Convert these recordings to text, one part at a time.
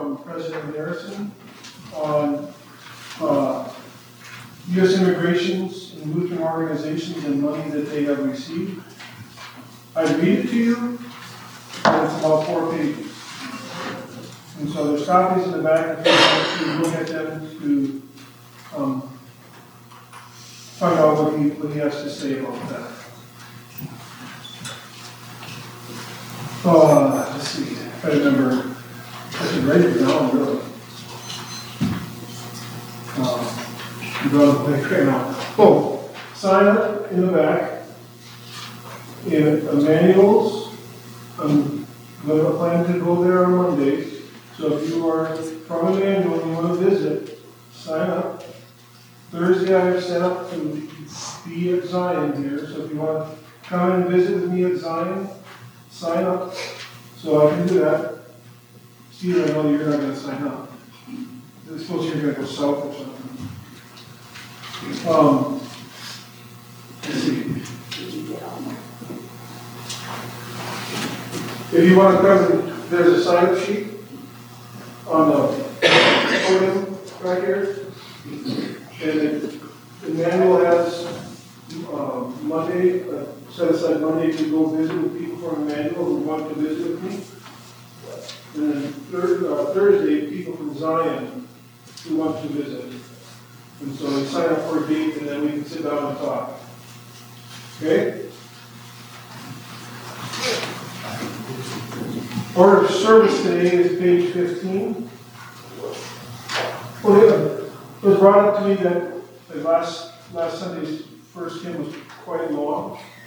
from President Harrison on U.S. immigrations and Lutheran organizations and money that they have received. I read it to you, and it's about 4 pages. And so there's copies in the back if you want to look at them to find out what he has to say about that. Let's see, if I remember, I should write it down, really. I'm going to think right now. Oh, sign up in the back, in manuals. I'm going to plan to go there on Mondays. So if you are from Emmanuel and you want to visit, sign up. Thursday I have set up to be at Zion here. So if you want to come and visit with me at Zion, sign up. So I can do that. Steve, I know you're not going to sign up. I suppose you're going to go south or something. Let's see. If you want to come, there's a sign-up sheet on the podium right here. And the manual has Monday, set aside Monday to go visit with people from Emmanuel who want to visit with me. And then Thursday, people from Zion who want to visit. And so they sign up for a date and then we can sit down and talk. Okay? Order of service today is page 15. Well, it was brought up to me that last Sunday's first hymn was quite long.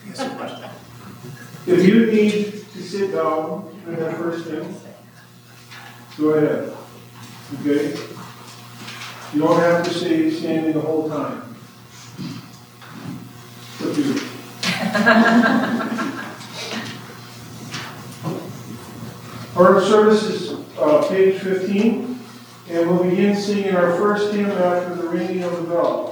If you need to sit down during that first hymn, go ahead. Okay? You don't have to stay standing the whole time. It's up to you. Order of service is page 15, and we'll begin singing our first hymn after the ringing of the bell.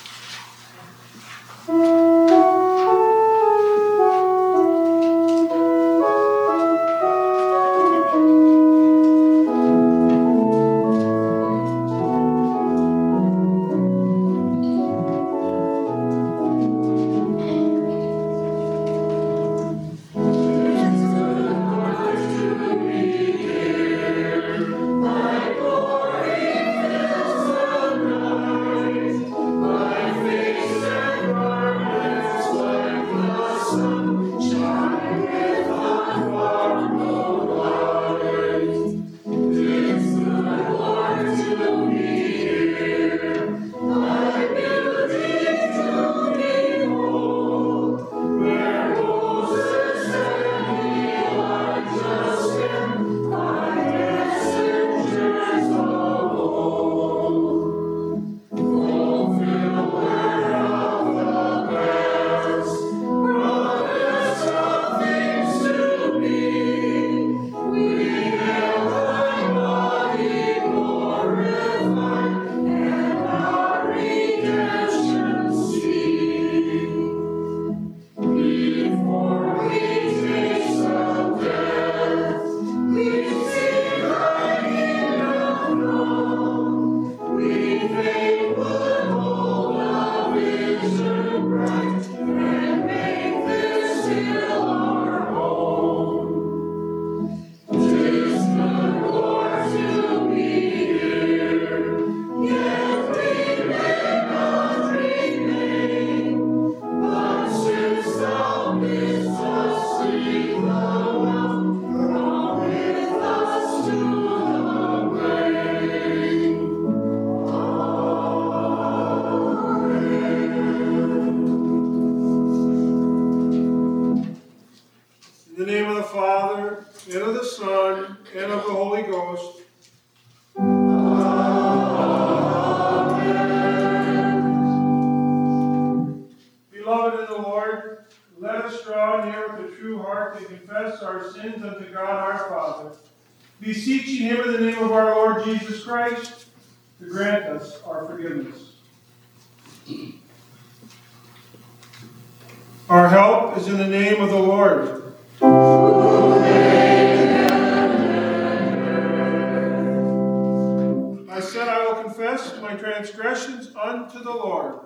Beseeching him in the name of our Lord Jesus Christ to grant us our forgiveness. Our help is in the name of the Lord. I said I will confess my transgressions unto the Lord.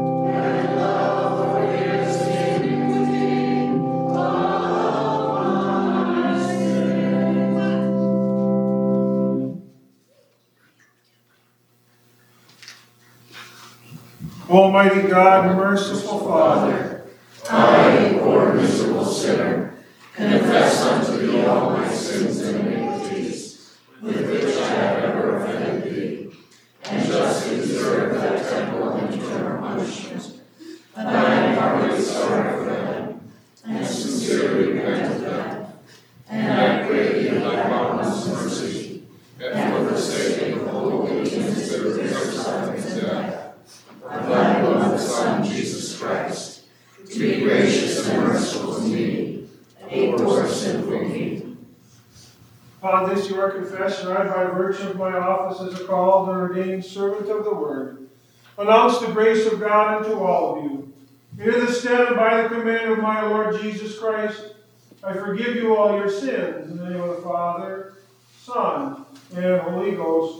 Almighty God, merciful Father, I, poor miserable sinner, confess unto thee all my sins and iniquities, with which I have ever offended thee, and justly deserve thy temporal and eternal punishment. But I am heartily sorry for them, and sincerely repent of them. And I pray thee in thy boundless mercy, that for the sake of the holy and considerate sufferings and death of thy beloved Son, Jesus Christ, to be gracious and merciful to me, a poor sinful me. Upon this your confession, I, by virtue of my office as a called and ordained servant of the Word, announce the grace of God unto all of you. In the stead and by the command of my Lord Jesus Christ, I forgive you all your sins. In the name of the Father, Son, and Holy Ghost.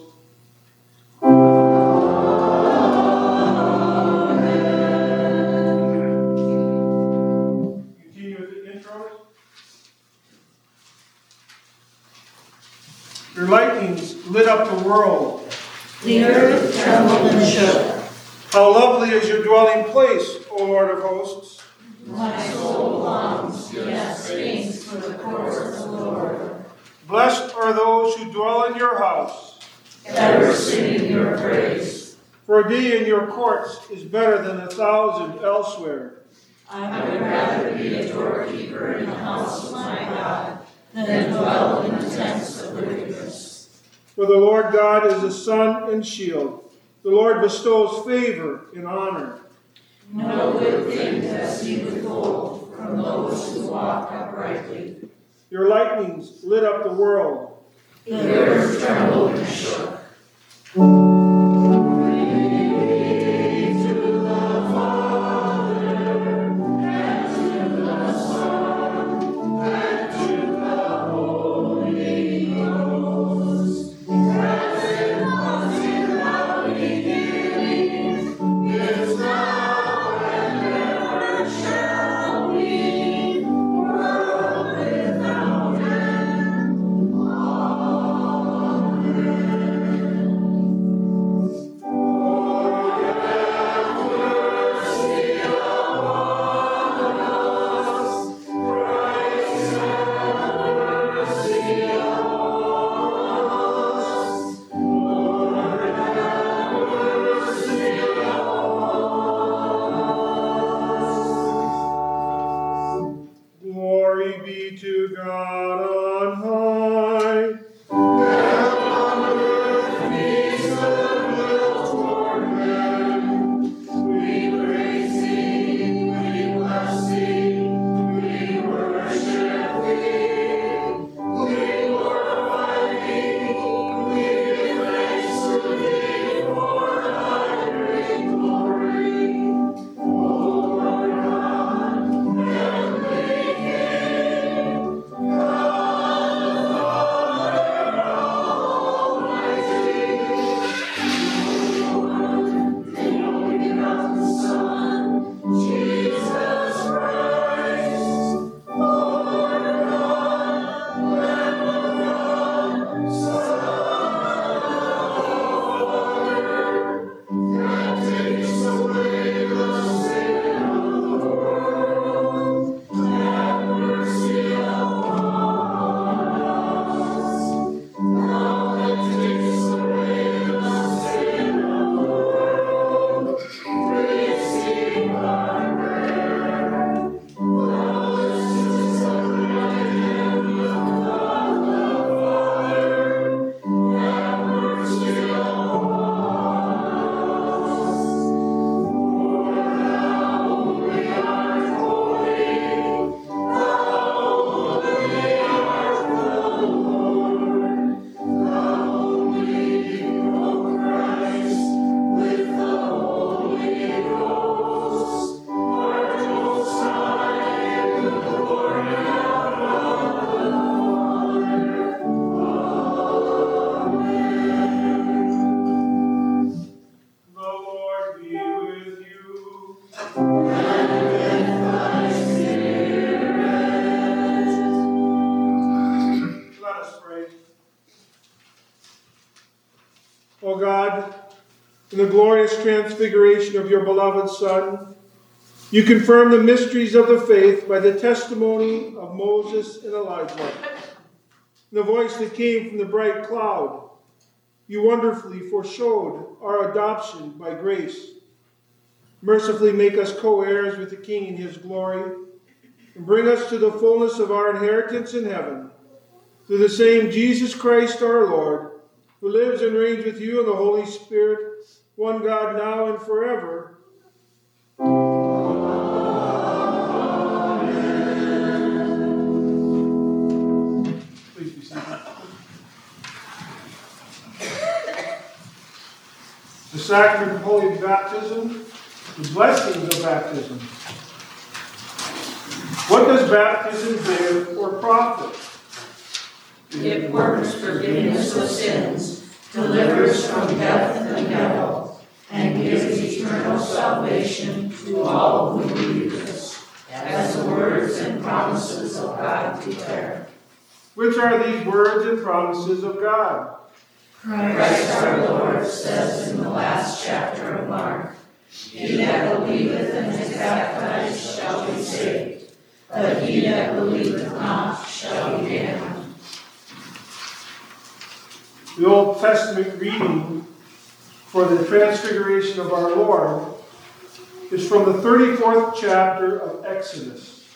Continue with the intros. Your lightnings lit up the world. The earth trembled and shook. How lovely is your dwelling place, O Lord of hosts. My soul longs, yes, faints for the courts of the Lord. Blessed are those who dwell in your house. Ever singing your praise. For a day in your courts is better than 1,000 elsewhere. I would rather be a doorkeeper in the house of my God than dwell in the tents of wickedness. For the Lord God is a sun and shield. The Lord bestows favor and honor. No good thing does he withhold from those who walk uprightly. Your lightnings lit up the world. The earth trembled and shook. O God, in the glorious transfiguration of your beloved Son, you confirm the mysteries of the faith by the testimony of Moses and Elijah. The voice that came from the bright cloud, you wonderfully foreshowed our adoption by grace. Mercifully make us co-heirs with the King in his glory, and bring us to the fullness of our inheritance in heaven, through the same Jesus Christ our Lord, who lives and reigns with you in the Holy Spirit, one God, now and forever. Amen. Please be seated. The sacrament of holy baptism, the blessings of baptism. What does baptism give or profit? It works forgiveness of sins, delivers from death and hell, and gives eternal salvation to all who believe this, as the words and promises of God declare. Which are these words and promises of God? Christ our Lord says in the last chapter of Mark, "He that believeth and is baptized shall be saved, but he that believeth not shall be damned." The Old Testament reading for the transfiguration of our Lord is from the 34th chapter of Exodus.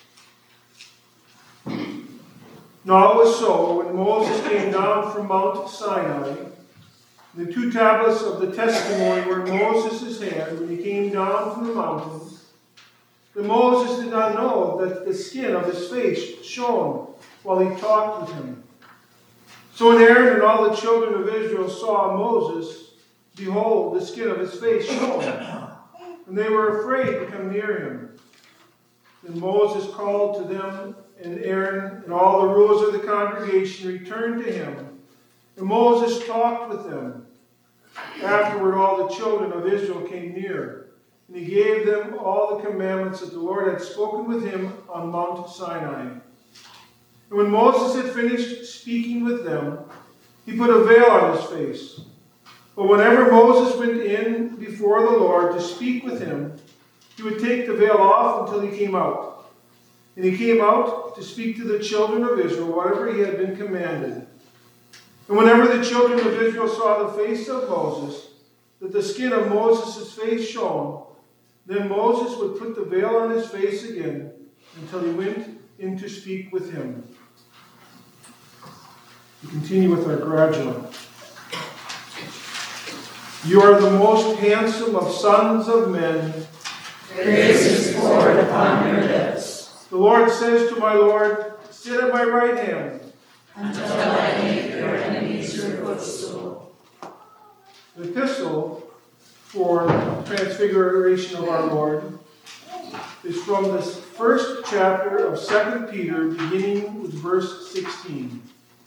Now it was so, when Moses came down from Mount Sinai, the two tablets of the testimony were in Moses' hand when he came down from the mountain, that Moses did not know that the skin of his face shone while he talked with him. So when Aaron and all the children of Israel saw Moses, behold, the skin of his face shone, and they were afraid to come near him. Then Moses called to them, and Aaron and all the rulers of the congregation returned to him, and Moses talked with them. Afterward all the children of Israel came near, and he gave them all the commandments that the Lord had spoken with him on Mount Sinai. And when Moses had finished speaking with them, he put a veil on his face. But whenever Moses went in before the Lord to speak with him, he would take the veil off until he came out. And he came out to speak to the children of Israel whatever he had been commanded. And whenever the children of Israel saw the face of Moses, that the skin of Moses' face shone, then Moses would put the veil on his face again until he went in to speak with him. We continue with our graduate. You are the most handsome of sons of men. Praise is poured upon your lips. The Lord says to my Lord, sit at my right hand, until I make your enemies your footstool. The epistle for transfiguration of our Lord is from the first chapter of 2 Peter, beginning with verse 16.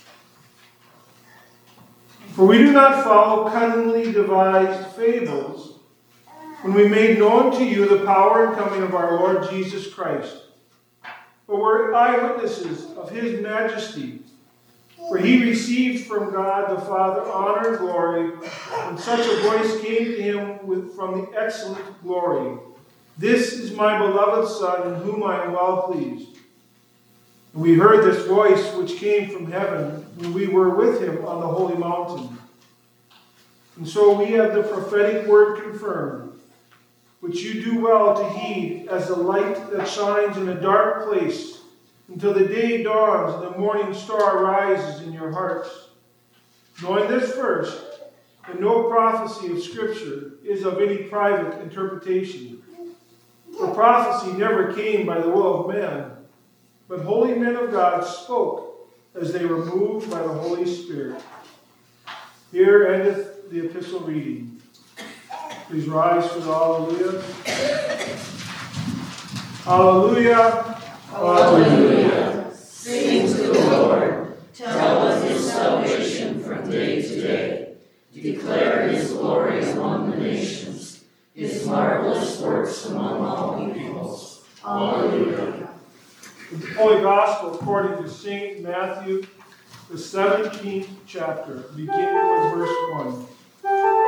For we do not follow cunningly devised fables when we made known to you the power and coming of our Lord Jesus Christ, but were eyewitnesses of his majesty. For he received from God the Father honor and glory, and such a voice came to him from the excellent glory. This is my beloved Son, in whom I am well pleased. And we heard this voice which came from heaven when we were with him on the holy mountain. And so we have the prophetic word confirmed, which you do well to heed as the light that shines in a dark place, until the day dawns and the morning star rises in your hearts. Knowing this first, that no prophecy of Scripture is of any private interpretation. For prophecy never came by the will of man, but holy men of God spoke as they were moved by the Holy Spirit. Here endeth the epistle reading. Please rise for the Alleluia. Alleluia. Alleluia. Sing to the Lord. Tell of his salvation from day to day. Declare his glory among the nations, his marvelous works among all peoples. Alleluia. The Holy Gospel according to St. Matthew, the 17th chapter, beginning with verse 1.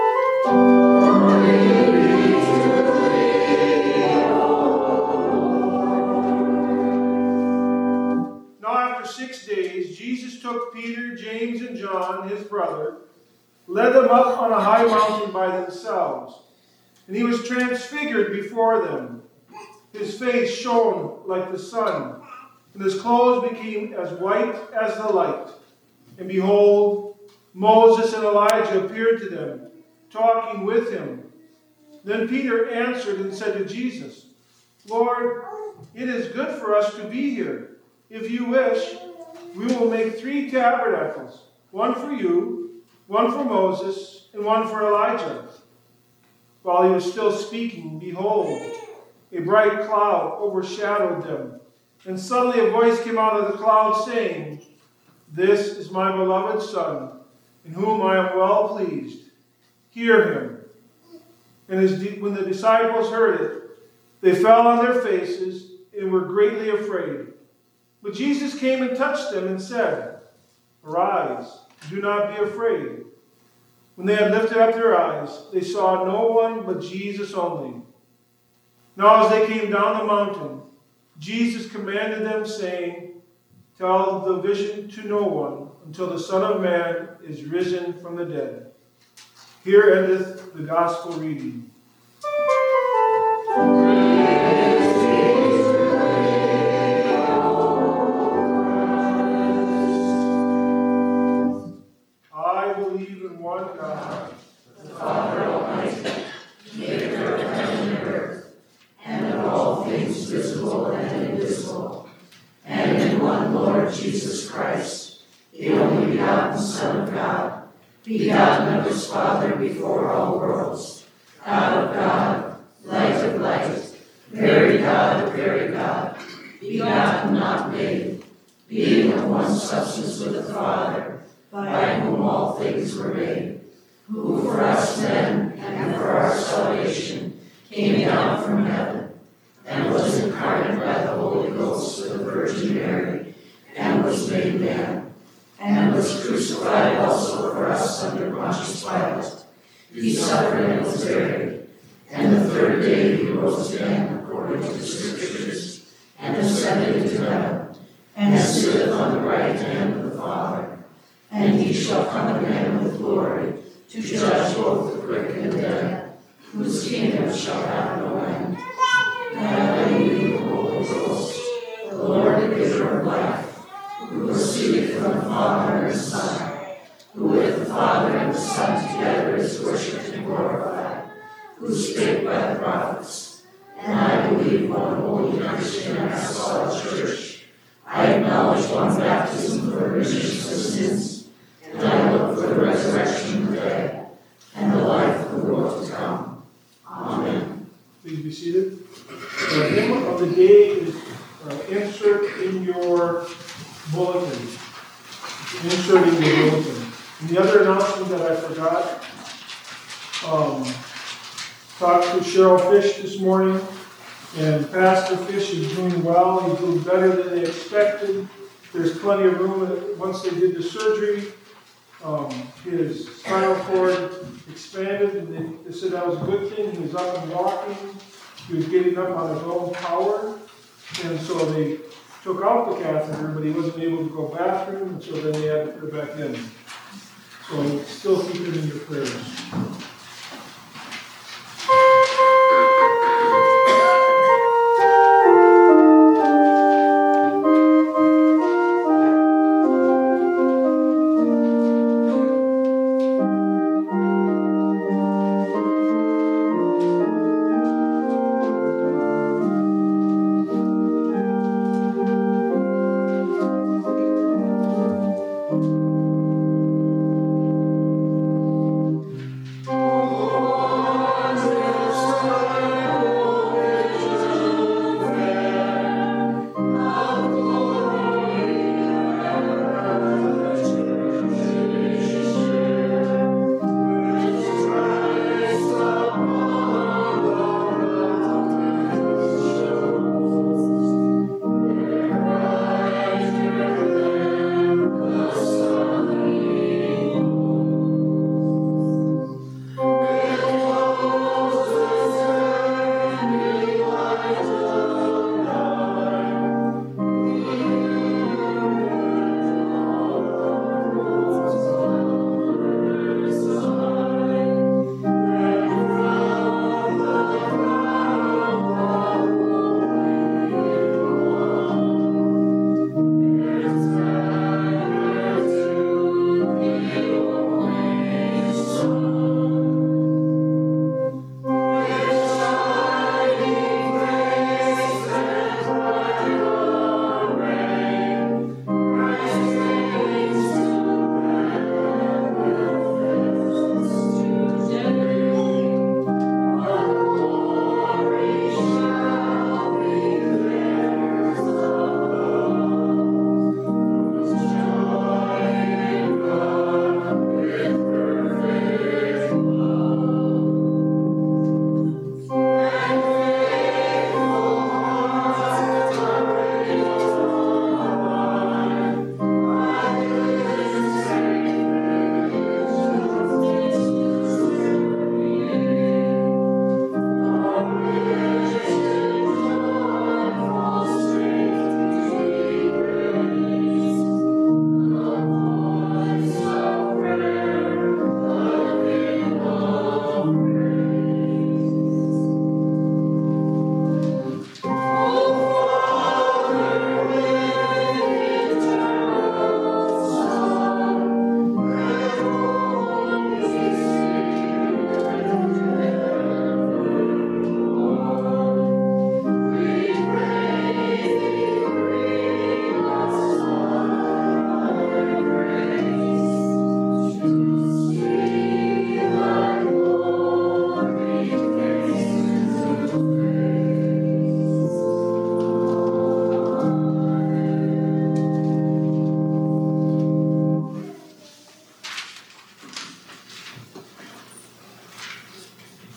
took Peter, James, and John, his brother, led them up on a high mountain by themselves. And he was transfigured before them. His face shone like the sun, and his clothes became as white as the light. And behold, Moses and Elijah appeared to them, talking with him. Then Peter answered and said to Jesus, Lord, it is good for us to be here. If you wish, we will make 3 tabernacles, one for you, one for Moses, and one for Elijah. While he was still speaking, behold, a bright cloud overshadowed them. And suddenly a voice came out of the cloud saying, This is my beloved Son, in whom I am well pleased. Hear him. And when the disciples heard it, they fell on their faces and were greatly afraid. But Jesus came and touched them and said, Arise, do not be afraid. When they had lifted up their eyes, they saw no one but Jesus only. Now as they came down the mountain, Jesus commanded them, saying, Tell the vision to no one until the Son of Man is risen from the dead. Here endeth the gospel reading. I believe in one God, the Father Almighty, maker of heaven and earth, and of all things visible and invisible, and in one Lord Jesus Christ, the only begotten Son of God, begotten of his Father before all worlds, God of God, light of light, very God of very God, begotten, not made, being of one substance with the Father, by whom all things were made, who for us men and for our salvation came down from heaven, and was incarnate by the Holy Ghost of the Virgin Mary, and was made man, and was crucified also for us under Pontius Pilate. He suffered and was buried, and the 3rd day he rose again according to the Scriptures, and ascended into heaven, and sitteth on the right hand of the Father. And he shall come again with glory to judge both the quick and the dead, whose kingdom shall have no end. And I believe in the Holy Ghost, the Lord, the giver of life, who proceeded from the Father and the Son, who with the Father and the Son together is worshipped and glorified, who spake by the prophets. And I believe one holy Christian and apostolic church. I acknowledge one baptism for remission of sins, and I look for the resurrection of the dead and the life of the world to come. Amen. Please be seated. The hymn of the day is insert in your bulletin. Insert in your bulletin. And the other announcement that I forgot, talked to Cheryl Fish this morning, and Pastor Fish is doing well. He's doing better than they expected. There's plenty of room. Once they did the surgery, his spinal cord expanded, and they said that was a good thing. He was up and walking. He was getting up on his own power. And so they took out the catheter, but he wasn't able to go bathroom, and so then they had to put it back in. So still keep it in your prayers.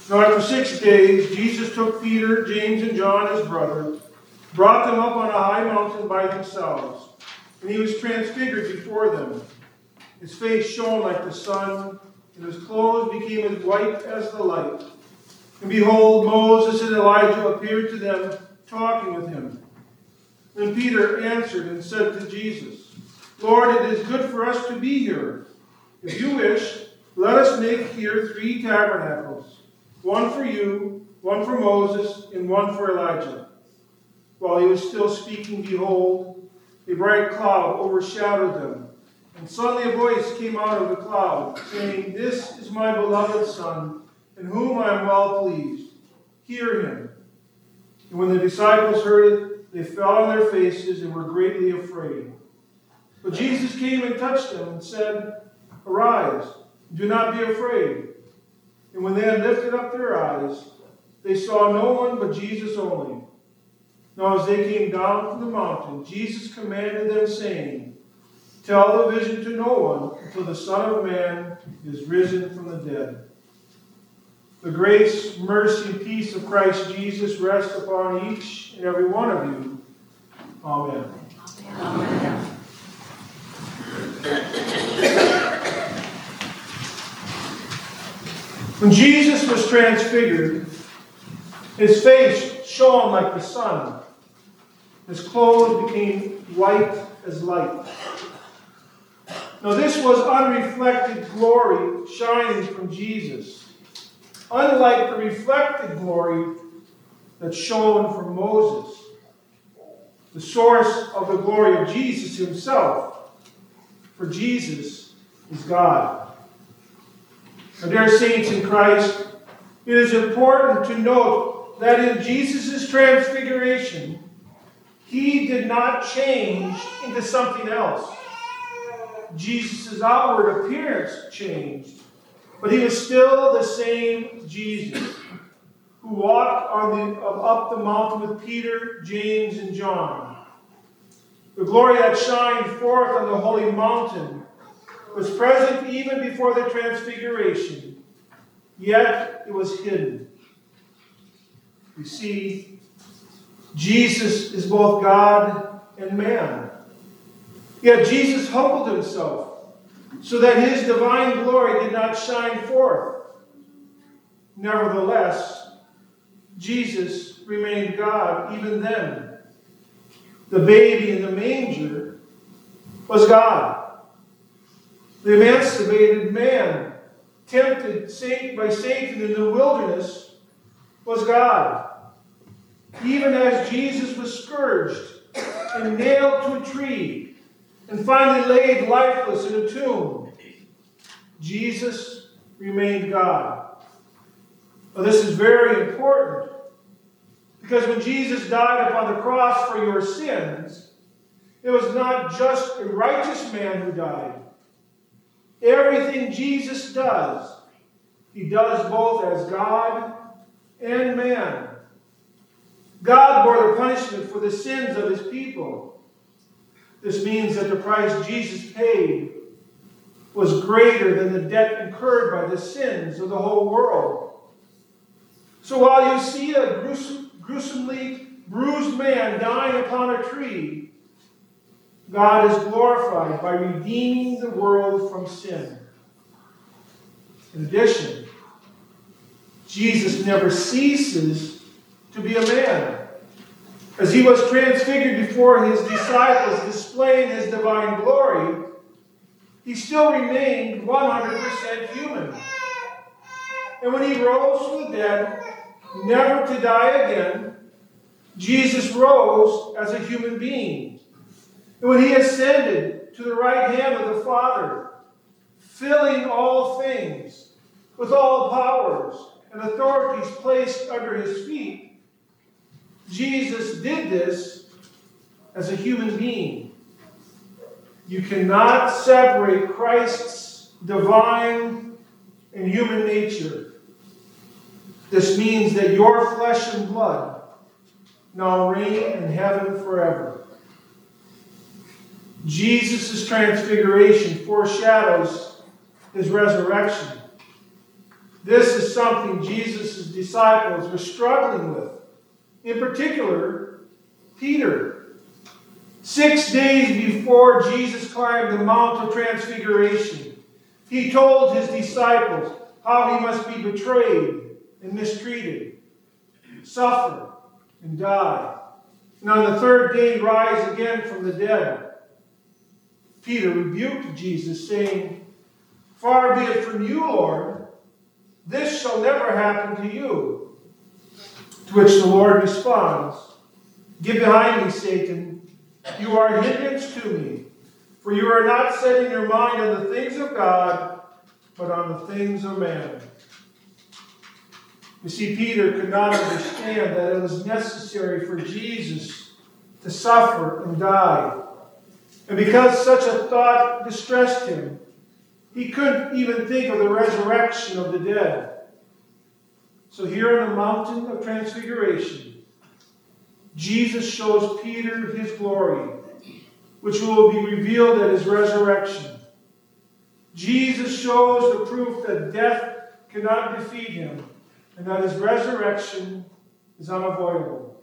Now after 6 days, Jesus took Peter, James, and John, his brother, brought them up on a high mountain by themselves, and he was transfigured before them. His face shone like the sun, and his clothes became as white as the light. And behold, Moses and Elijah appeared to them, talking with him. Then Peter answered and said to Jesus, Lord, it is good for us to be here. If you wish, let us make here 3 tabernacles, one for you, one for Moses, and one for Elijah. While he was still speaking, behold, a bright cloud overshadowed them. And suddenly a voice came out of the cloud, saying, This is my beloved Son, in whom I am well pleased. Hear him. And when the disciples heard it, they fell on their faces and were greatly afraid. But Jesus came and touched them and said, Arise, do not be afraid. And when they had lifted up their eyes, they saw no one but Jesus only. Now as they came down from the mountain, Jesus commanded them, saying, Tell the vision to no one until the Son of Man is risen from the dead. The grace, mercy, and peace of Christ Jesus rest upon each and every one of you. Amen. Amen. When Jesus was transfigured, his face shone like the sun. His clothes became white as light. Now this was unreflected glory shining from Jesus, unlike the reflected glory that shone from Moses. The source of the glory of Jesus himself, for Jesus is God. Now, dear saints in Christ, it is important to note that in Jesus' transfiguration, he did not change into something else. Jesus' outward appearance changed, but he was still the same Jesus who walked up the mountain with Peter, James, and John. The glory that shined forth on the holy mountain was present even before the transfiguration, yet it was hidden. You see, Jesus is both God and man. Yet Jesus humbled himself so that his divine glory did not shine forth. Nevertheless, Jesus remained God even then. The baby in the manger was God. The emancipated man, tempted by Satan in the wilderness, was God. Even as Jesus was scourged and nailed to a tree and finally laid lifeless in a tomb, Jesus remained God. Now, this is very important because when Jesus died upon the cross for your sins, it was not just a righteous man who died. Everything Jesus does, he does both as God and man. God bore the punishment for the sins of his people. This means that the price Jesus paid was greater than the debt incurred by the sins of the whole world. So while you see a gruesomely bruised man dying upon a tree, God is glorified by redeeming the world from sin. In addition, Jesus never ceases to be a man. As he was transfigured before his disciples, displaying his divine glory, he still remained 100% human. And when he rose from the dead, never to die again, Jesus rose as a human being. And when he ascended to the right hand of the Father, filling all things with all powers and authorities placed under his feet, Jesus did this as a human being. You cannot separate Christ's divine and human nature. This means that your flesh and blood now reign in heaven forever. Jesus' transfiguration foreshadows his resurrection. This is something Jesus' disciples were struggling with. In particular, Peter. 6 days before Jesus climbed the Mount of Transfiguration, he told his disciples how he must be betrayed and mistreated, suffer and die, and on the third day rise again from the dead. Peter rebuked Jesus, saying, "Far be it from you, Lord. This shall never happen to you." To which the Lord responds, "Get behind me, Satan. You are a hindrance to me, for you are not setting your mind on the things of God, but on the things of man." You see, Peter could not understand that it was necessary for Jesus to suffer and die. And because such a thought distressed him, he couldn't even think of the resurrection of the dead. So here on the mountain of Transfiguration, Jesus shows Peter his glory, which will be revealed at his resurrection. Jesus shows the proof that death cannot defeat him, and that his resurrection is unavoidable.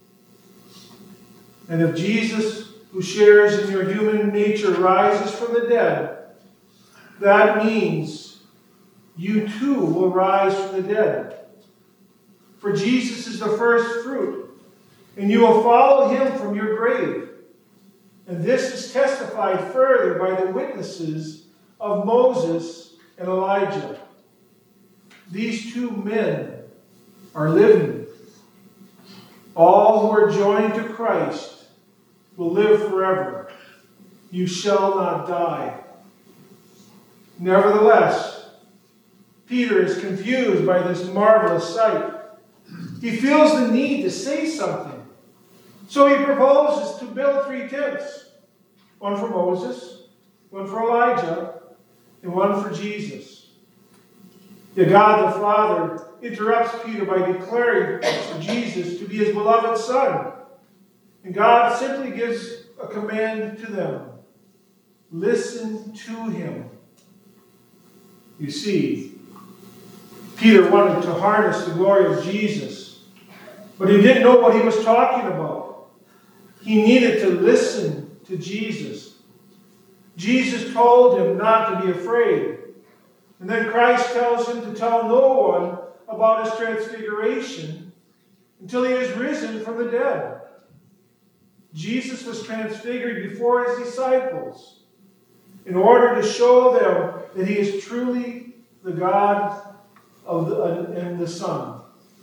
And if Jesus, who shares in your human nature, rises from the dead, that means you too will rise from the dead. For Jesus is the first fruit, and you will follow him from your grave. And this is testified further by the witnesses of Moses and Elijah. These two men are living. All who are joined to Christ will live forever. You shall not die. Nevertheless, Peter is confused by this marvelous sight. He feels the need to say something. So he proposes to build 3 tents. One for Moses, one for Elijah, and one for Jesus. Yet God the Father interrupts Peter by declaring Jesus to be his beloved Son. And God simply gives a command to them. Listen to him. You see, Peter wanted to harness the glory of Jesus, but he didn't know what he was talking about. He needed to listen to Jesus. Jesus told him not to be afraid. And then Christ tells him to tell no one about his transfiguration until he is risen from the dead. Jesus was transfigured before his disciples in order to show them that he is truly the God and the Son,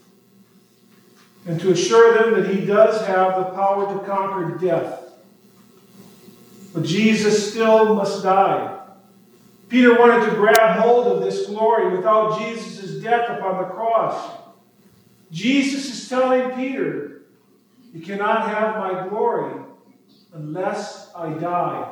and to assure them that he does have the power to conquer death. But Jesus still must die. Peter wanted to grab hold of this glory without Jesus' death upon the cross. Jesus is telling Peter, "You cannot have my glory unless I die."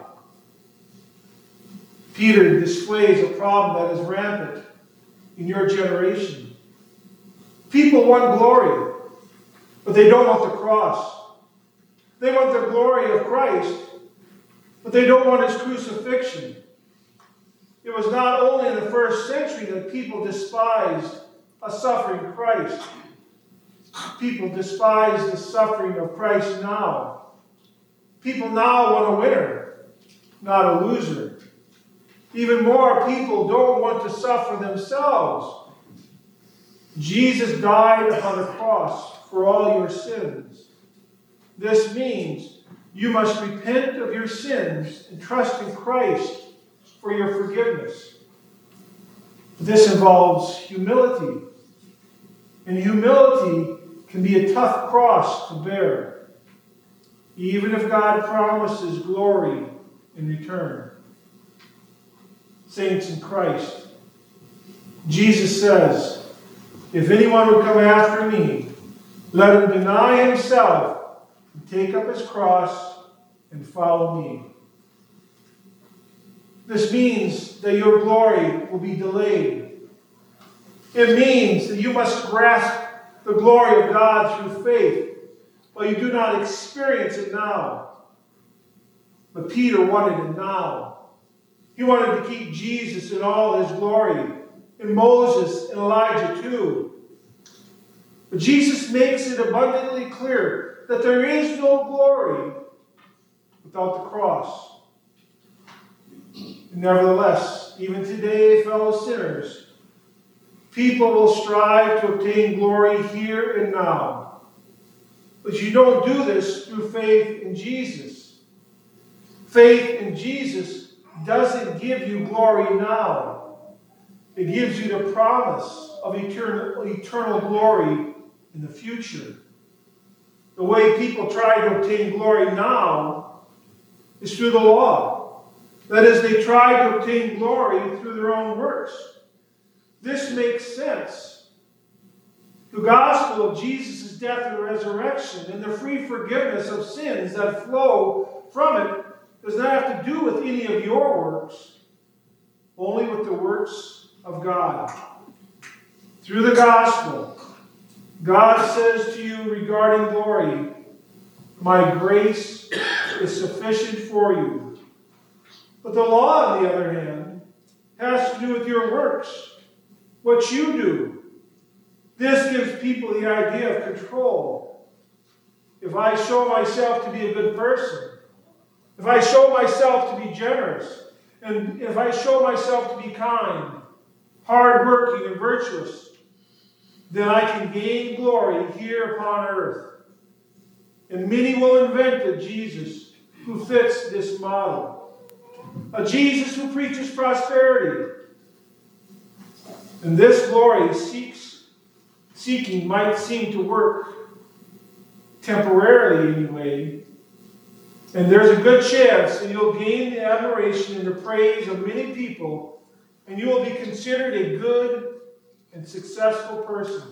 Peter displays a problem that is rampant in your generation. People want glory, but they don't want the cross. They want the glory of Christ, but they don't want his crucifixion. It was not only in the first century that people despised a suffering Christ. People despise the suffering of Christ now. People now want a winner, not a loser. Even more, people don't want to suffer themselves. Jesus died upon the cross for all your sins. This means you must repent of your sins and trust in Christ for your forgiveness. This involves humility. And humility can be a tough cross to bear, even if God promises glory in return. Saints in Christ, Jesus says, "If anyone would come after me, let him deny himself and take up his cross and follow me." This means that your glory will be delayed. It means that you must grasp the glory of God through faith, but you do not experience it now. But Peter wanted it now. He wanted to keep Jesus in all his glory and Moses and Elijah too. But Jesus makes it abundantly clear that there is no glory without the cross. And nevertheless, even today, fellow sinners, people will strive to obtain glory here and now. But you don't do this through faith in Jesus. Faith in Jesus doesn't give you glory now. It gives you the promise of eternal glory in the future. The way people try to obtain glory now is through the law. That is, they try to obtain glory through their own works. This makes sense. The gospel of Jesus' death and resurrection and the free forgiveness of sins that flow from it does not have to do with any of your works, only with the works of God. Through the gospel, God says to you regarding glory, "My grace is sufficient for you." But the law, on the other hand, has to do with your works, what you do. This gives people the idea of control. If I show myself to be a good person, if I show myself to be generous, and if I show myself to be kind, hardworking, and virtuous, then I can gain glory here upon earth. And many will invent a Jesus who fits this model. A Jesus who preaches prosperity. And this glory seeking might seem to work temporarily anyway. And there's a good chance that you'll gain the admiration and the praise of many people, and you will be considered a good and successful person.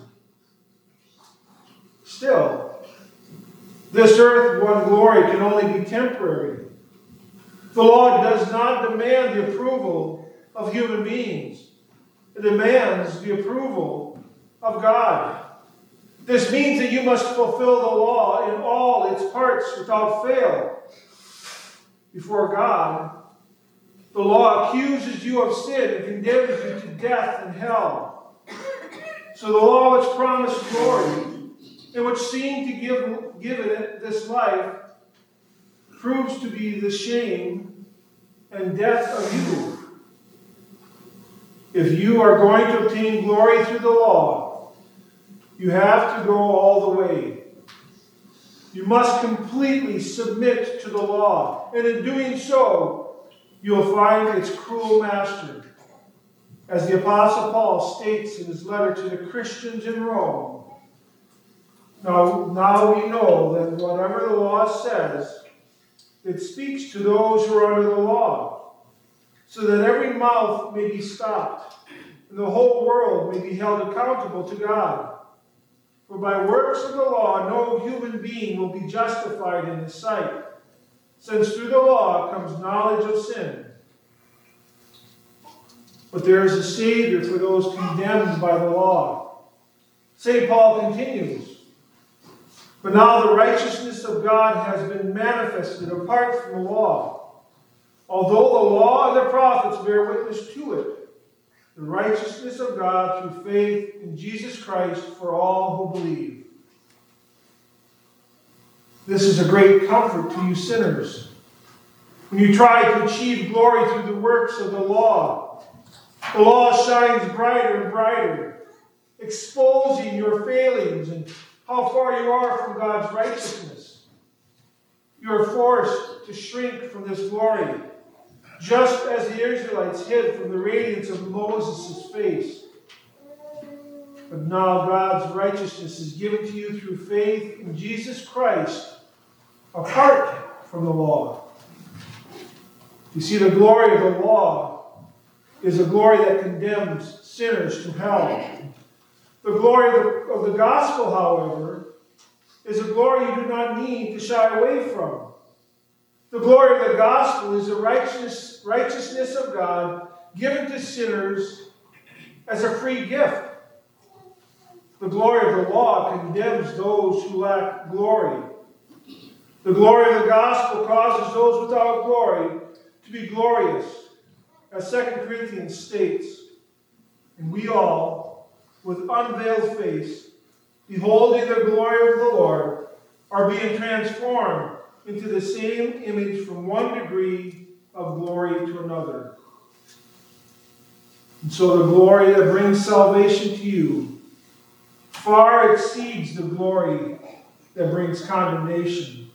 Still, this earth-won glory can only be temporary. The law does not demand the approval of human beings. It demands the approval of God. This means that you must fulfill the law in all its parts without fail before God. The law accuses you of sin and condemns you to death and hell. So the law which promised glory and which seemed to give it this life proves to be the shame and death of you. If you are going to obtain glory through the law, you have to go all the way. You must completely submit to the law, and in doing so, you'll find its cruel master. As the Apostle Paul states in his letter to the Christians in Rome, now we know that whatever the law says, it speaks to those who are under the law, so that every mouth may be stopped, and the whole world may be held accountable to God. For by works of the law, no human being will be justified in his sight, since through the law comes knowledge of sin. But there is a Savior for those condemned by the law. St. Paul continues, "But now the righteousness of God has been manifested apart from the law. Although the law and the prophets bear witness to it, the righteousness of God through faith in Jesus Christ for all who believe." This is a great comfort to you sinners. When you try to achieve glory through the works of the law shines brighter and brighter, exposing your failings and how far you are from God's righteousness. You are forced to shrink from this glory, just as the Israelites hid from the radiance of Moses' face. But now God's righteousness is given to you through faith in Jesus Christ, apart from the law. You see, the glory of the law is a glory that condemns sinners to hell. The glory of the gospel, however, is a glory you do not need to shy away from. The glory of the gospel is the righteousness of God given to sinners as a free gift. The glory of the law condemns those who lack glory. The glory of the gospel causes those without glory to be glorious, as 2 Corinthians states. And we all, with unveiled face, beholding the glory of the Lord, are being transformed into the same image from one degree of glory to another. And so the glory that brings salvation to you far exceeds the glory that brings condemnation.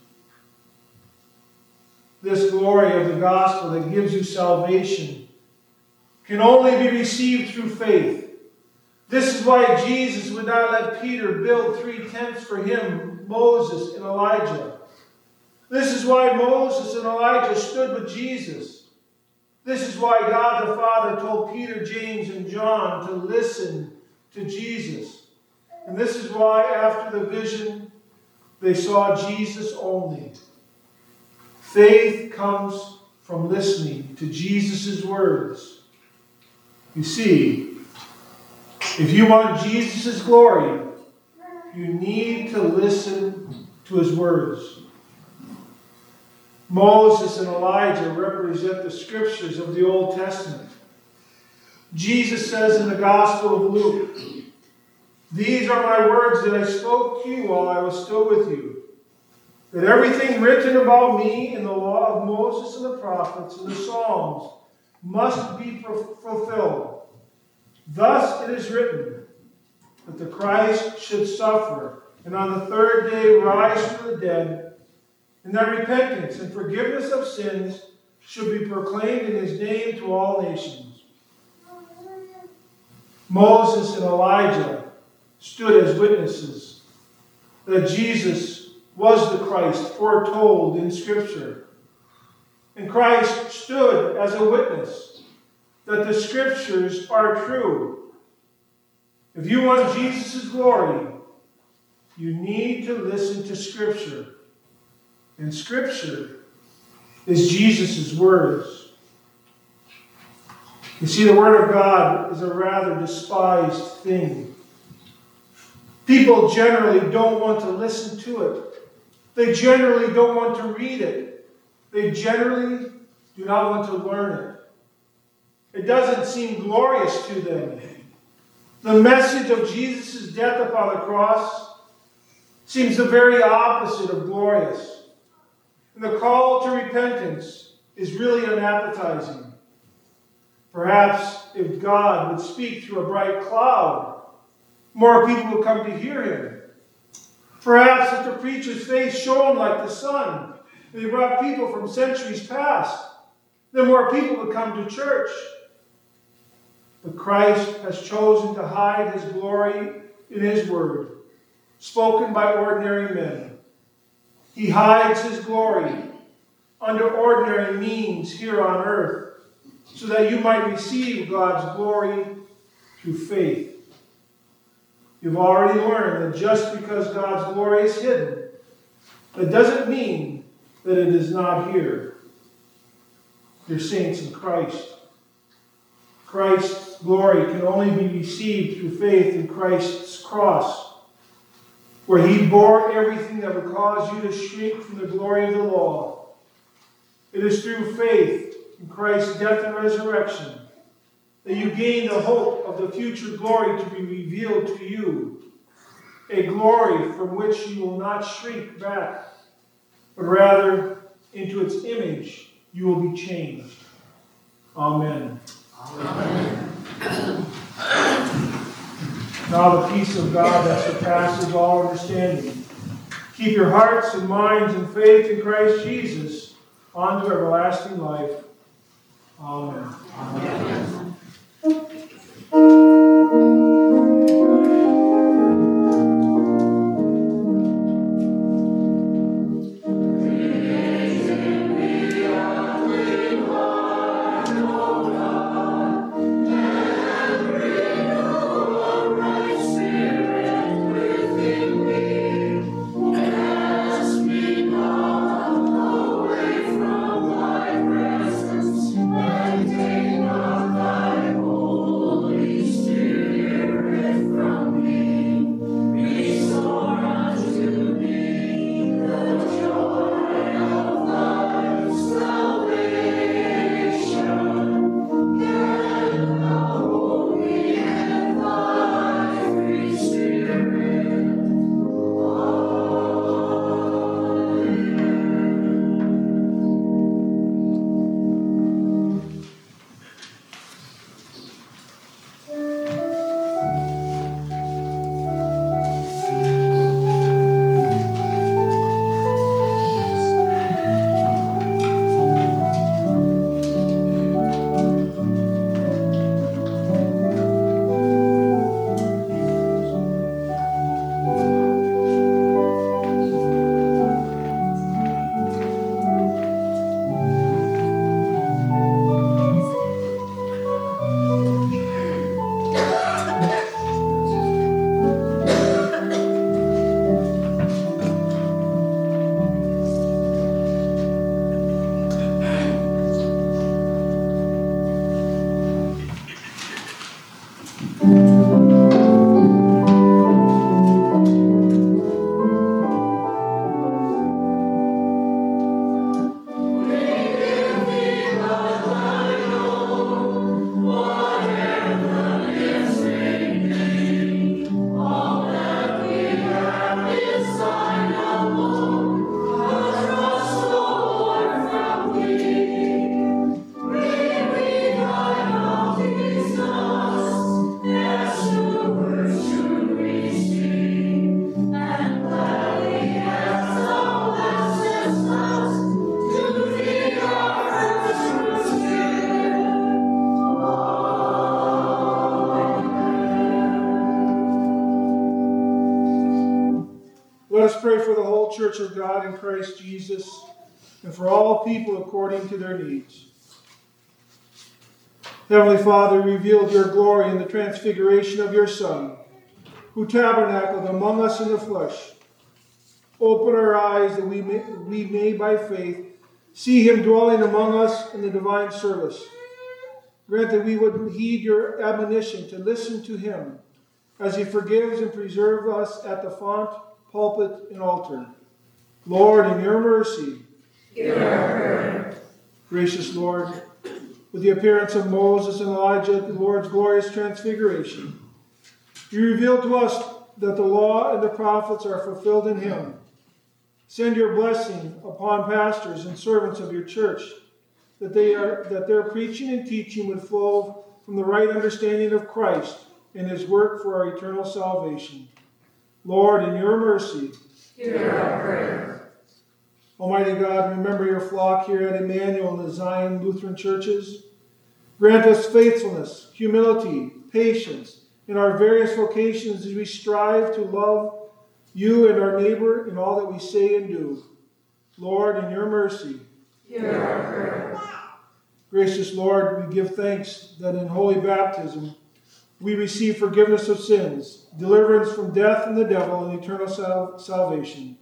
This glory of the gospel that gives you salvation can only be received through faith. This is why Jesus would not let Peter build 3 tents for him, Moses, and Elijah. This is why Moses and Elijah stood with Jesus. This is why God the Father told Peter, James, and John to listen to Jesus. And this is why after the vision, they saw Jesus only. Faith comes from listening to Jesus' words. You see, if you want Jesus' glory, you need to listen to his words. Moses and Elijah represent the scriptures of the Old Testament. Jesus says in the Gospel of Luke, "These are my words that I spoke to you while I was still with you, that everything written about me in the law of Moses and the prophets and the Psalms must be fulfilled. Thus it is written, that the Christ should suffer, and on the 3rd day rise from the dead, and that repentance and forgiveness of sins should be proclaimed in his name to all nations." Moses and Elijah stood as witnesses that Jesus was the Christ foretold in Scripture. And Christ stood as a witness that the Scriptures are true. If you want Jesus' glory, you need to listen to Scripture. And Scripture is Jesus' words. You see, the Word of God is a rather despised thing. People generally don't want to listen to it. They generally don't want to read it. They generally do not want to learn it. It doesn't seem glorious to them. The message of Jesus' death upon the cross seems the very opposite of glorious. And the call to repentance is really unappetizing. Perhaps if God would speak through a bright cloud, more people would come to hear him. Perhaps if the preacher's face shone like the sun, and he brought people from centuries past, then more people would come to church. But Christ has chosen to hide his glory in his word, spoken by ordinary men. He hides his glory under ordinary means here on earth, so that you might receive God's glory through faith. You've already learned that just because God's glory is hidden, that doesn't mean that it is not here. Dear saints in Christ, Christ's glory can only be received through faith in Christ's cross, where he bore everything that would cause you to shrink from the glory of the law. It is through faith in Christ's death and resurrection that you gain the hope of the future glory to be revealed to you, a glory from which you will not shrink back, but rather into its image you will be changed. Amen. Amen. Now the peace of God that surpasses all understanding, keep your hearts and minds in faith in Christ Jesus unto everlasting life. Amen. Amen. Maintain on thy Let us pray for the whole Church of God in Christ Jesus and for all people according to their needs. Heavenly Father, revealed your glory in the transfiguration of your Son, who tabernacled among us in the flesh. Open our eyes that we may by faith see him dwelling among us in the divine service. Grant that we would heed your admonition to listen to him as he forgives and preserves us at the font, pulpit, and altar. Lord, in your mercy, hear our prayer. Gracious Lord, with the appearance of Moses and Elijah at the Lord's glorious transfiguration, you reveal to us that the law and the prophets are fulfilled in him. Send your blessing upon pastors and servants of your church, that their preaching and teaching would flow from the right understanding of Christ and his work for our eternal salvation. Lord, in your mercy, hear our prayer. Almighty God, remember your flock here at Emmanuel and the Zion Lutheran churches. Grant us faithfulness, humility, patience in our various vocations as we strive to love you and our neighbor in all that we say and do. Lord, in your mercy, hear our prayer. Gracious Lord, we give thanks that in holy baptism we receive forgiveness of sins, deliverance from death and the devil, and eternal salvation.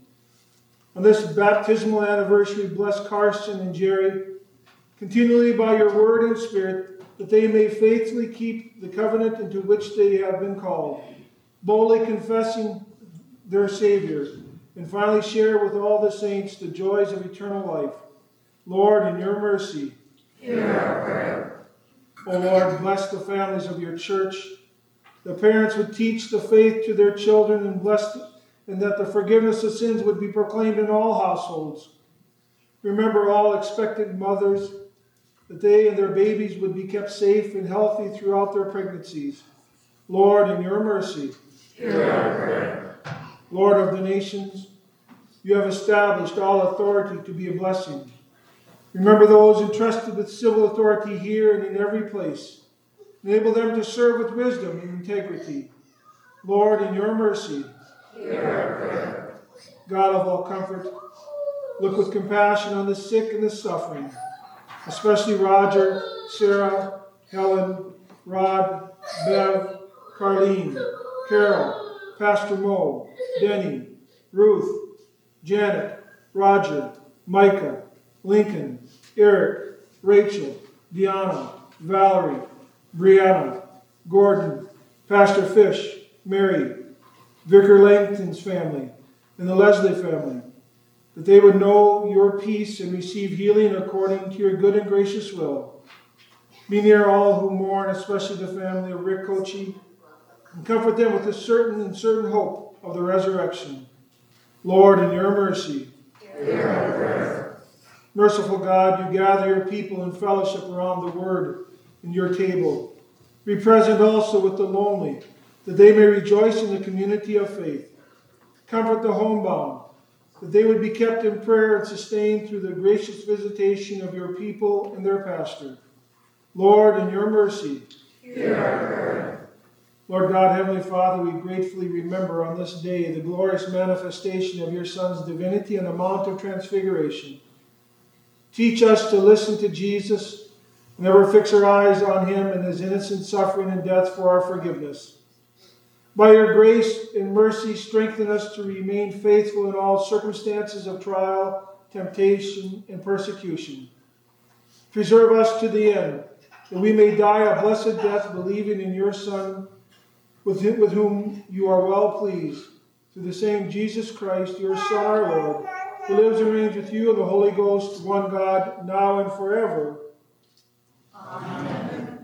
On this baptismal anniversary, bless Carson and Jerry continually by your word and spirit, that they may faithfully keep the covenant into which they have been called, boldly confessing their Savior, and finally share with all the saints the joys of eternal life. Lord, in your mercy, hear our prayer. O Lord, bless the families of your church. The parents would teach the faith to their children and that the forgiveness of sins would be proclaimed in all households. Remember all expectant mothers, that they and their babies would be kept safe and healthy throughout their pregnancies. Lord, in your mercy, hear our prayer. Lord of the nations, you have established all authority to be a blessing. Remember those entrusted with civil authority here and in every place. Enable them to serve with wisdom and integrity. Lord, in your mercy, hear our prayer. God of all comfort, look with compassion on the sick and the suffering, especially Roger, Sarah, Helen, Rod, Bev, Carlene, Carol, Pastor Mo, Denny, Ruth, Janet, Roger, Micah, Lincoln, Eric, Rachel, Deanna, Valerie, Brianna, Gordon, Pastor Fish, Mary, Vicar Langton's family, and the Leslie family, that they would know your peace and receive healing according to your good and gracious will. Be near all who mourn, especially the family of Rick Kochi, and comfort them with a certain hope of the resurrection. Lord, in your mercy, hear our prayer. Merciful God, you gather your people in fellowship around the word in your table. Be present also with the lonely, that they may rejoice in the community of faith. Comfort the homebound, that they would be kept in prayer and sustained through the gracious visitation of your people and their pastor. Lord, in your mercy, hear our prayer. Lord God, Heavenly Father, we gratefully remember on this day the glorious manifestation of your Son's divinity on the Mount of Transfiguration. Teach us to listen to Jesus, never fix our eyes on him and his innocent suffering and death for our forgiveness. By your grace and mercy, strengthen us to remain faithful in all circumstances of trial, temptation, and persecution. Preserve us to the end, that we may die a blessed death, believing in your Son, with whom you are well pleased, through the same Jesus Christ, your Son, our Lord, who lives and reigns with you and the Holy Ghost, one God, now and forever. Amen.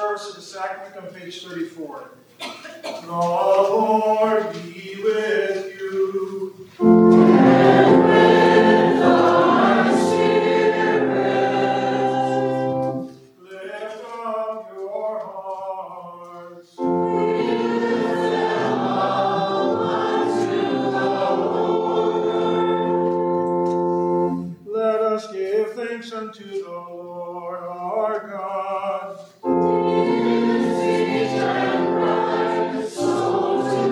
service of the sacrament on page 34. The Lord be with you. And with thy spirit. Lift up your hearts. We lift them up unto the Lord. Let us give thanks unto the Lord our God. It is and right so to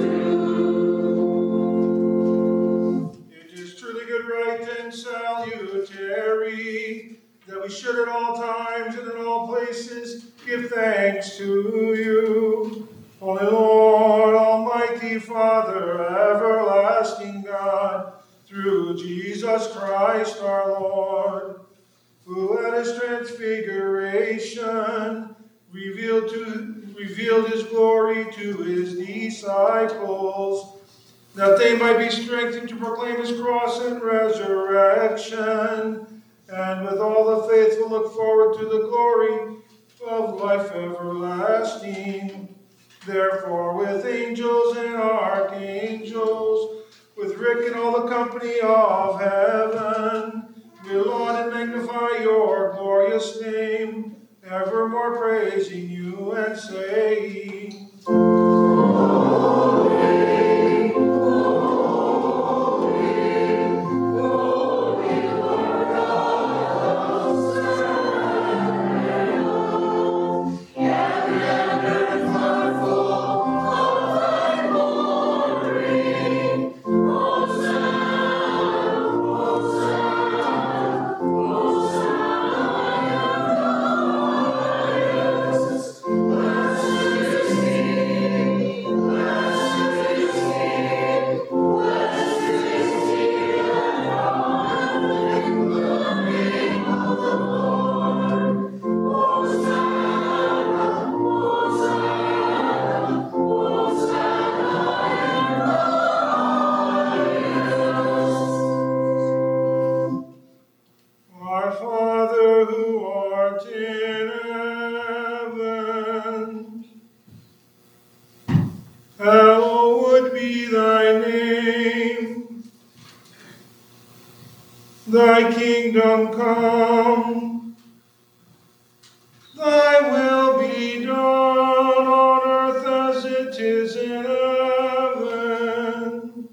do. It is truly good, right, and salutary that we should at all times and in all places give thanks to you, Holy Lord, Almighty Father, everlasting God, through Jesus Christ our Lord, who at his transfiguration revealed his glory to his disciples, that they might be strengthened to proclaim his cross and resurrection, and with all the faithful look forward to the glory of life everlasting. Therefore, with angels and archangels, with Rick and all the company of heaven, we laud and magnify your glorious name, evermore praising you and saying, Holy, holy, holy Lord God of Israel. Heaven and earth are full of thy glory. Hosanna, Hosanna, Hosanna in the highest. Blessed is he, blessed is he, blessed is he that cometh in the name of the Lord. Hosanna, Hosanna, Hosanna in the highest. Our Father who art in heaven, hallowed be thy name. Thy kingdom come, thy will be done on earth as it is in heaven.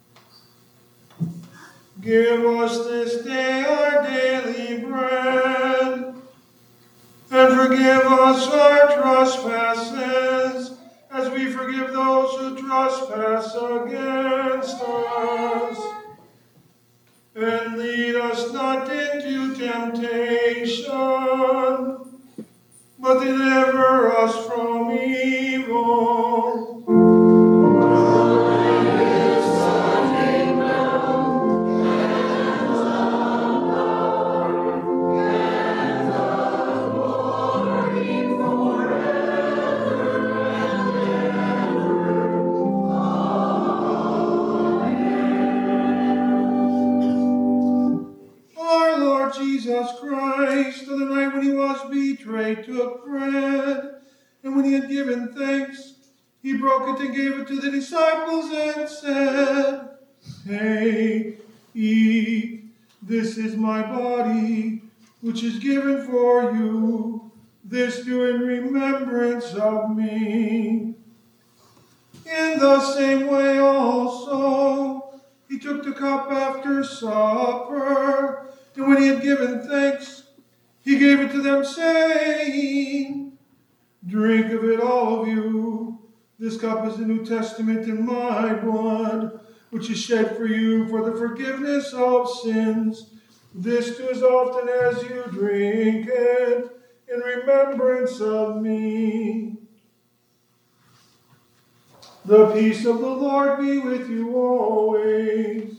Give us this day our daily bread, and forgive us our trespasses, as we forgive those who trespass against us. And lead us not into temptation, but deliver us from evil. Thine is the kingdom, and the power, and the glory forever and ever. Amen. Our Lord Jesus Christ, on the night when he was betrayed, took bread, and when he had given thanks, he broke it and gave it to the disciples and said, Take, eat, this is my body, which is given for you. This do in remembrance of me. In the same way also, he took the cup after supper, and when he had given thanks, he gave it to them, saying, Drink of it, all of you. This cup is the New Testament in my blood, which is shed for you for the forgiveness of sins. This do as often as you drink it in remembrance of me. The peace of the Lord be with you always.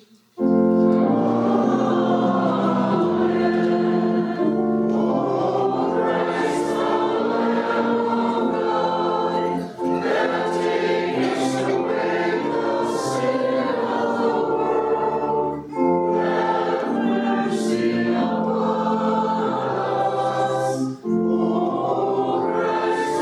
Christ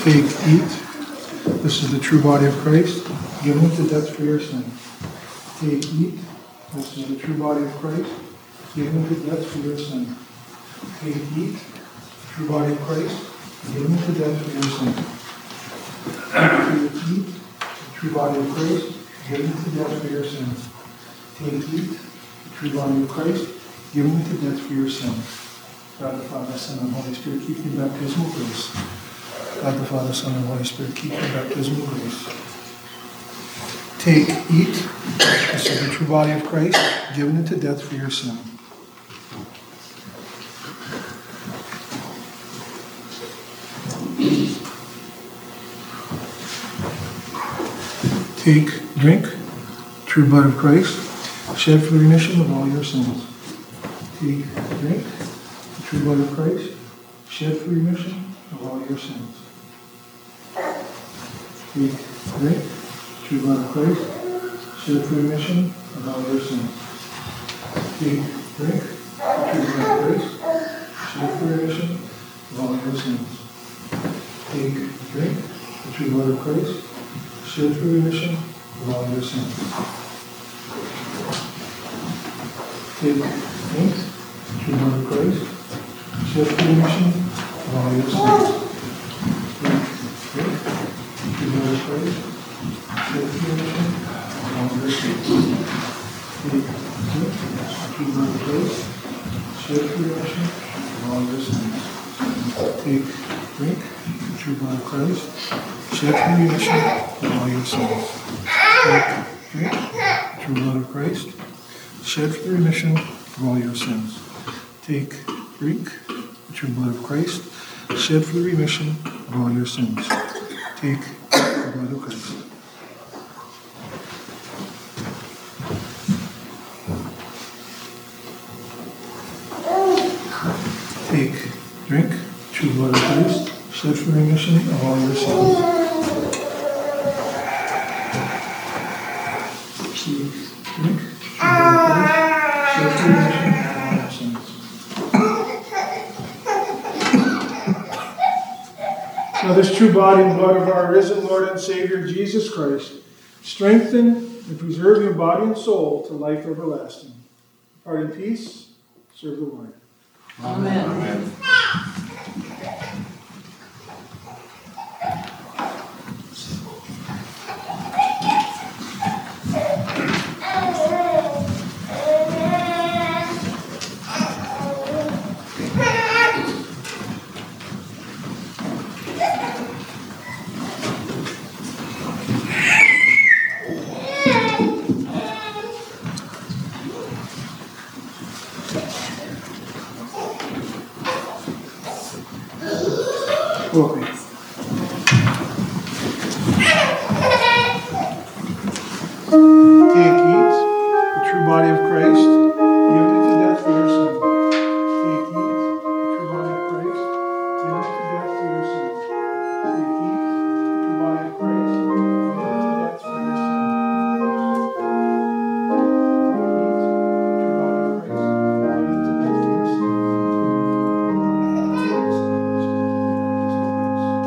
Take, eat. This is the true body of Christ, given to death for your sin. Take, eat. This is the true body of Christ, given to death for your sin. Take, eat. True body of Christ, given to death for your sin. Take, eat. The true body of Christ, given to death for your sin. Take, eat. The true body of Christ, given to death for your sin. God the Father, Son, and Holy Spirit, keep you in baptismal grace. God the Father, Son, and Holy Spirit, keep you in baptismal grace. Take, eat. This is the true body of Christ, given into death for your sin. Take, drink. True blood of Christ, shed for the remission of all your sins. Take, drink. The true blood of Christ, shed for the remission of all your sins. Take, drink. True blood of Christ, shed for the remission of all your sins. Take, drink. The true blood of Christ, shed for the remission of all your sins. Take, drink. The true blood of Christ, shed for the remission of all your sins. Take, drink. The true blood of Christ, shed for the remission of all your sins. Take, drink. The true blood of Christ, shed for the remission of all your sins. Take, drink. The true blood of Christ, shed for the remission of all your sins. Take, drink. The true blood of Christ, shed for the remission of all your sins. Take, drink. The true blood of Christ, shed for the remission of all your sins. Take, drink. The true blood of Christ, shed for the remission of all your sins. Take the blood of Christ. Take, drink. True blood of Christ, shed for the remission of all your sins. Take, drink. True blood of Christ, shed for the remission of all your sins. Now this true body and blood of our risen Lord and Savior Jesus Christ, strengthen and preserve your body and soul to life everlasting. Depart in peace, serve the Lord. Amen. Amen. Okay. Take, eat, the true body of Christ, given into death for your sin. Take, eat, the true body of Christ, given into death for your sin. Take, eat, the true body of Christ, given into death for your sin. Take, eat, the true body of Christ, given into death for your sin.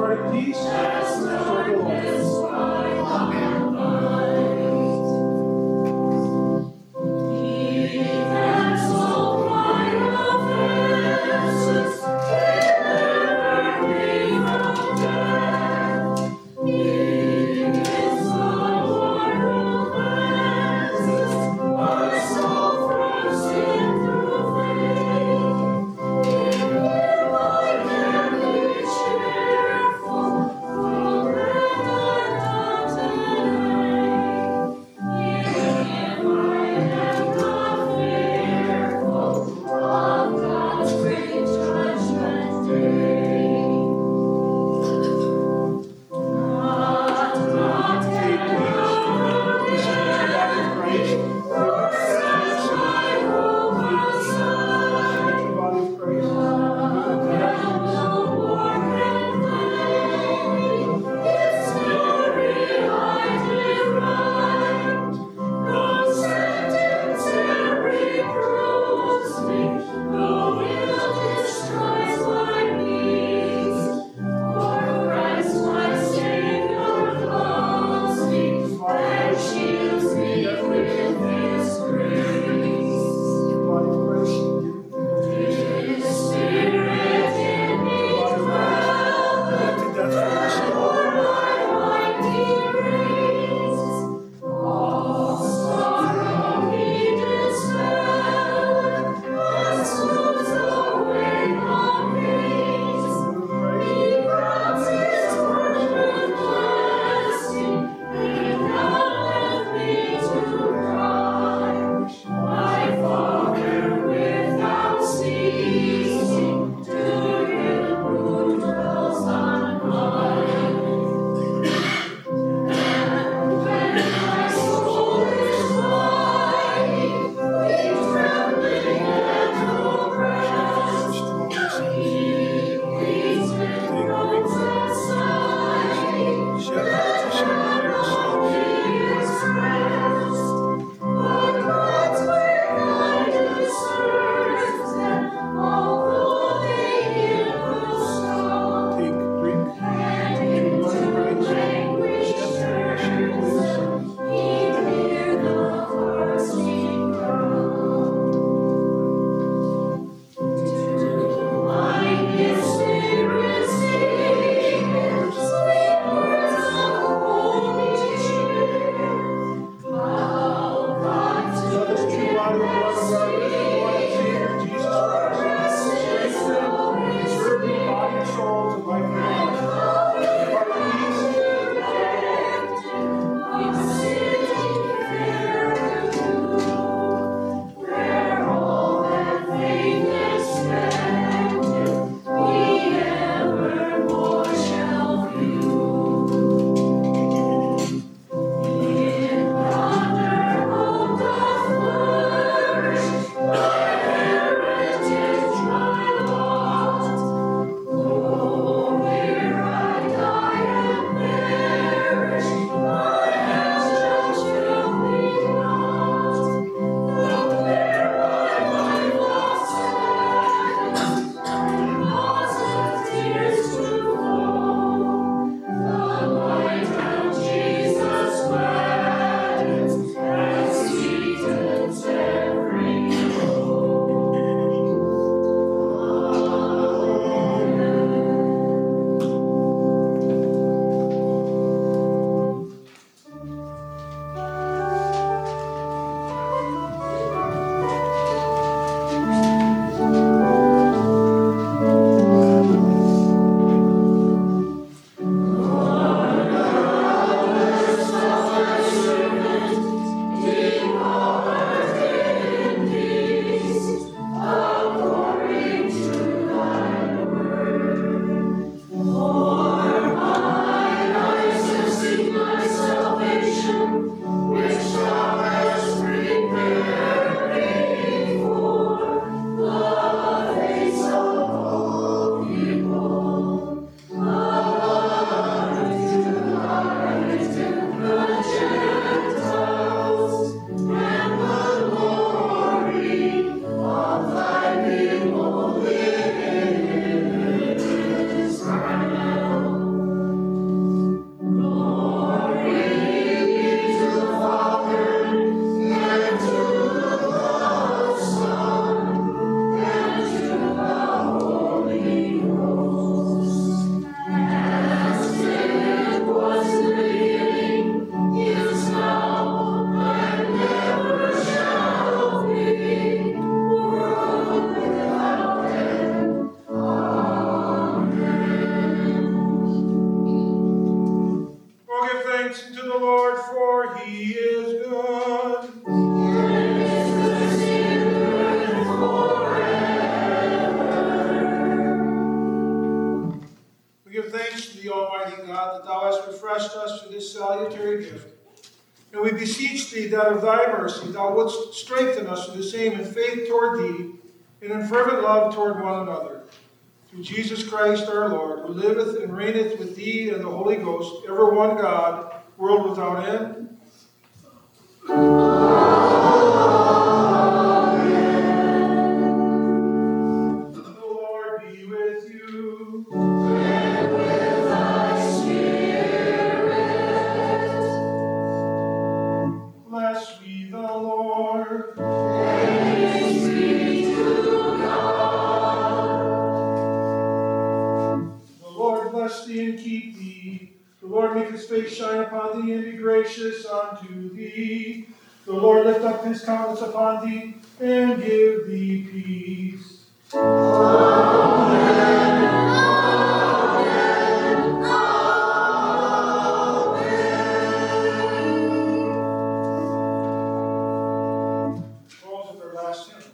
departing peace. As darkness Lord, for he is good. We give thanks to the Almighty God that thou hast refreshed us with this salutary gift. And we beseech thee that of thy mercy thou wouldst strengthen us to the same in faith toward thee and in fervent love toward one another. Through Jesus Christ our Lord, who liveth and reigneth with thee and the Holy Ghost, ever one God, world without end. Amen. The Lord be with you. And with thy spirit. Bless we the Lord. Thanks be to God. The Lord bless thee and keep thee. The Lord make his face shine upon thee and be gracious unto thee. The Lord lift up his countenance upon thee and give thee peace. Amen. Amen. Amen. Close with our last hymn.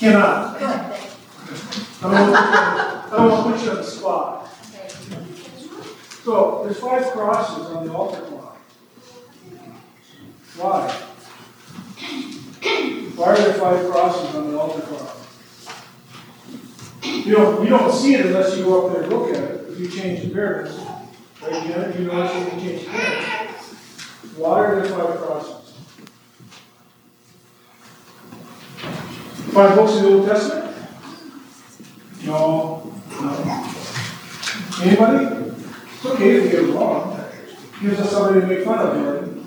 Cannot. I don't want to put you on the spot. So, there's 5 crosses on the altar cloth. Why? Why are there 5 crosses on the altar cloth? You don't see it unless you go up there and look at it. If you change the parents, right? You notice when you change the parents. Why are there 5 crosses? 5 books in the Old Testament? No. Anybody? It's okay if you get it wrong. Gives us somebody to make fun of, Jordan.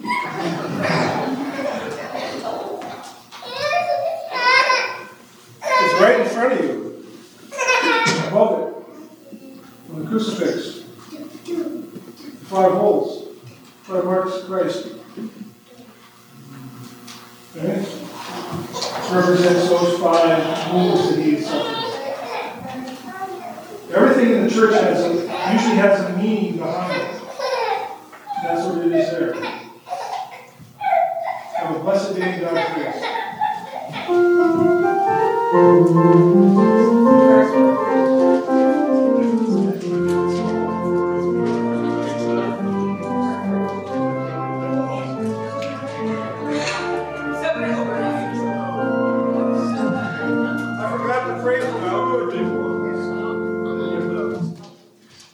It's right in front of you. Above it. On the crucifix. 5 holes. 5 marks of Christ. Okay? Represents those 5 wounds that he suffered. Everything in the church usually has a meaning behind it. That's what it is there. Have a blessed day in God's grace.